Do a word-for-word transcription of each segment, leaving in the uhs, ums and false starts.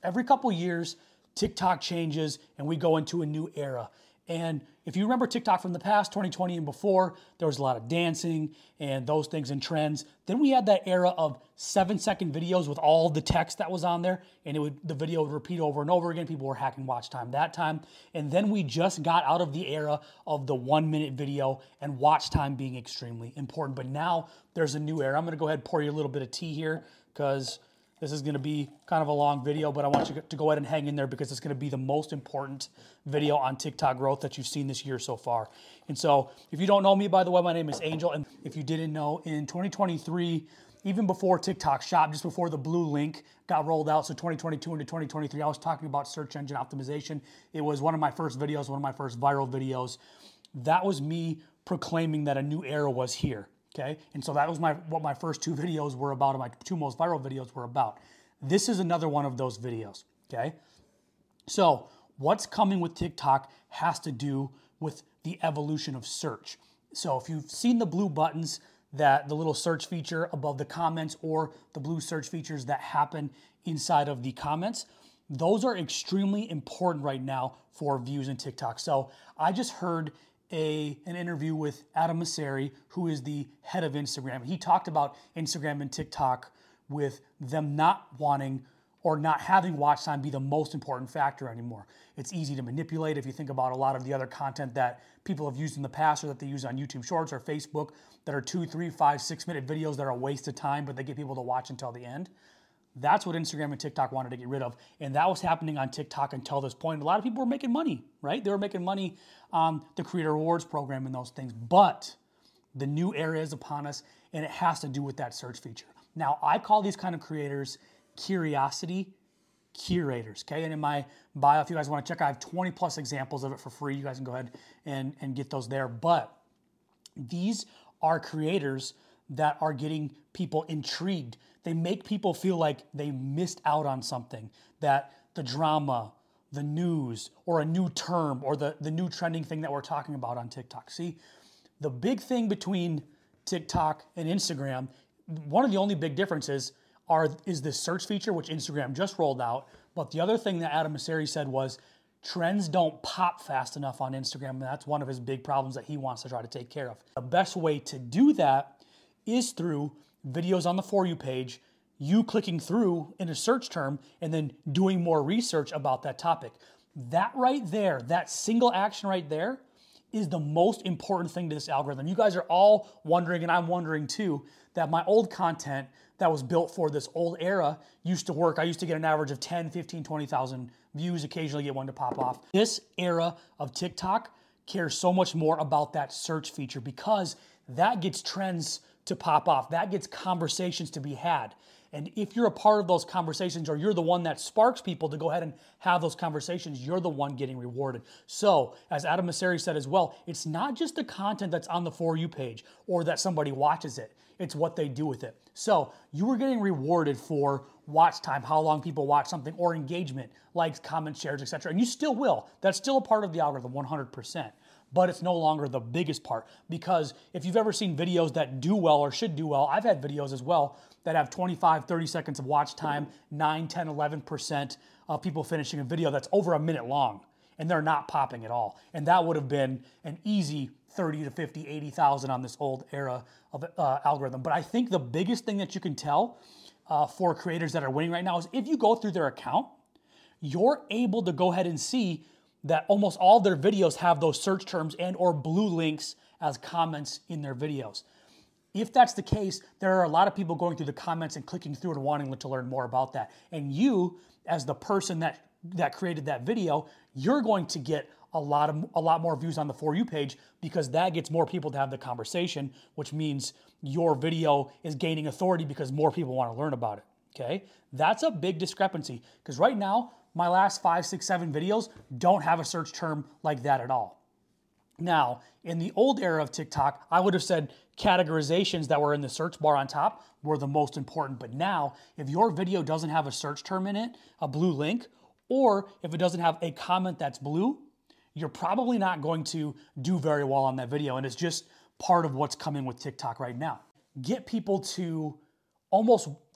every couple years, TikTok changes and we go into a new era. And if you remember TikTok from the past, twenty twenty and before, there was a lot of dancing and those things and trends. Then we had that era of seven second videos with all the text that was on there, and it would the video would repeat over and over again. People were hacking watch time that time. And then we just got out of the era of the one minute video and watch time being extremely important. But now there's a new era. I'm gonna go ahead and pour you a little bit of tea here because this is gonna be kind of a long video, but I want you to go ahead and hang in there because it's gonna be the most important video on TikTok growth that you've seen this year so far. And so if you don't know me, by the way, my name is Angel. And if you didn't know, in twenty twenty-three, even before TikTok Shop, just before the blue link got rolled out, so twenty twenty-two into twenty twenty-three, I was talking about search engine optimization. It was one of my first videos, one of my first viral videos. That was me proclaiming that a new era was here. Okay, and so that was my what my first two videos were about, and my two most viral videos were about. This is another one of those videos, okay? So what's coming with TikTok has to do with the evolution of search. So if you've seen the blue buttons, that the little search feature above the comments or the blue search features that happen inside of the comments, those are extremely important right now for views in TikTok. So I just heard A, an interview with Adam Mosseri, who is the head of Instagram. He talked about Instagram and TikTok with them not wanting or not having watch time be the most important factor anymore. It's easy to manipulate if you think about a lot of the other content that people have used in the past or that they use on YouTube Shorts or Facebook that are two, three, five, six minute videos that are a waste of time, but they get people to watch until the end. That's what Instagram and TikTok wanted to get rid of. And that was happening on TikTok until this point. A lot of people were making money, right? They were making money on the Creator Rewards program and those things. But the new era is upon us, and it has to do with that search feature. Now, I call these kind of creators curiosity curators, okay? And in my bio, if you guys want to check, I have twenty plus examples of it for free. You guys can go ahead and, and get those there. But these are creators that are getting people intrigued. They make people feel like they missed out on something, that the drama, the news, or a new term, or the, the new trending thing that we're talking about on TikTok. See, the big thing between TikTok and Instagram, one of the only big differences are is this search feature, which Instagram just rolled out. But the other thing that Adam Mosseri said was trends don't pop fast enough on Instagram, and that's one of his big problems that he wants to try to take care of. The best way to do that is through videos on the For You page, you clicking through in a search term and then doing more research about that topic. That right there, that single action right there is the most important thing to this algorithm. You guys are all wondering, and I'm wondering too, that my old content that was built for this old era used to work. I used to get an average of ten, fifteen, twenty thousand views, occasionally get one to pop off. This era of TikTok cares so much more about that search feature because that gets trends to pop off. That gets conversations to be had. And if you're a part of those conversations, or you're the one that sparks people to go ahead and have those conversations, you're the one getting rewarded. So, as Adam Mosseri said as well, it's not just the content that's on the For You page or that somebody watches it. It's what they do with it. So, you were getting rewarded for watch time, how long people watch something, or engagement, likes, comments, shares, et cetera. And you still will. That's still a part of the algorithm, one hundred percent. But it's no longer the biggest part, because if you've ever seen videos that do well or should do well, I've had videos as well that have twenty-five, thirty seconds of watch time, nine, ten, eleven percent of people finishing a video that's over a minute long, and they're not popping at all. And that would have been an easy thirty to fifty, eighty thousand on this old era of uh, algorithm. But I think the biggest thing that you can tell uh, for creators that are winning right now is if you go through their account, you're able to go ahead and see that almost all their videos have those search terms and or blue links as comments in their videos. If that's the case, there are a lot of people going through the comments and clicking through and wanting to learn more about that. And you, as the person that, that created that video, you're going to get a lot of a lot more views on the For You page because that gets more people to have the conversation, which means your video is gaining authority because more people want to learn about it. Okay? That's a big discrepancy because right now, my last five, six, seven videos don't have a search term like that at all. Now, in the old era of TikTok, I would have said categorizations that were in the search bar on top were the most important. But now, if your video doesn't have a search term in it, a blue link, or if it doesn't have a comment that's blue, you're probably not going to do very well on that video. And it's just part of what's coming with TikTok right now. Get people to almost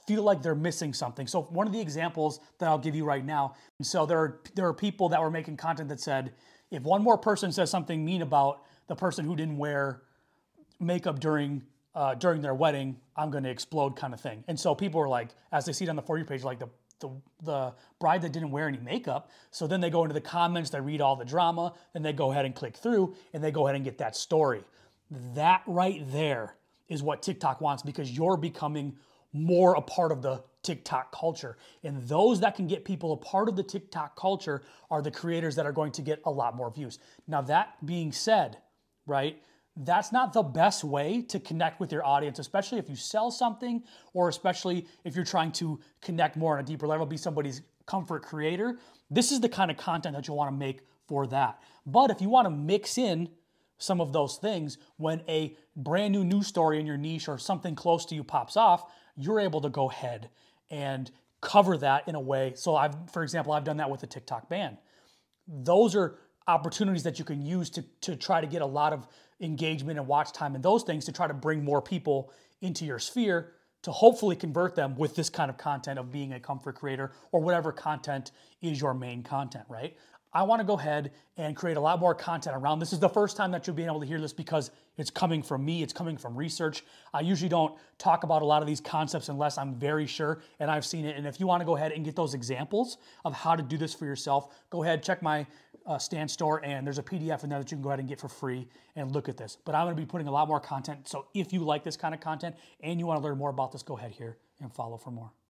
feel like they're missing something. So one of the examples that I'll give you right now, so there are, there are people that were making content that said, if one more person says something mean about the person who didn't wear makeup during uh, during their wedding, I'm going to explode, kind of thing. And so people were like, as they see it on the For You page, like the, the the bride that didn't wear any makeup. So then they go into the comments, they read all the drama, then they go ahead and click through, and they go ahead and get that story. That right there is what TikTok wants, because you're becoming more a part of the TikTok culture. And those that can get people a part of the TikTok culture are the creators that are going to get a lot more views. Now, that being said, right, that's not the best way to connect with your audience, especially if you sell something, or especially if you're trying to connect more on a deeper level, be somebody's comfort creator. This is the kind of content that you'll want to make for that. But if you want to mix in some of those things, when a brand new news story in your niche or something close to you pops off, you're able to go ahead and cover that in a way. So I've, for example, I've done that with the TikTok ban. Those are opportunities that you can use to, to try to get a lot of engagement and watch time and those things, to try to bring more people into your sphere, to hopefully convert them with this kind of content of being a comfort creator, or whatever content is your main content, right? I want to go ahead and create a lot more content around. This is the first time that you'll be able to hear this, because it's coming from me, it's coming from research. I usually don't talk about a lot of these concepts unless I'm very sure and I've seen it. And if you want to go ahead and get those examples of how to do this for yourself, go ahead, check my uh, Stan store, and there's a P D F in there that you can go ahead and get for free and look at this. But I'm going to be putting a lot more content. So if you like this kind of content and you want to learn more about this, go ahead here and follow for more.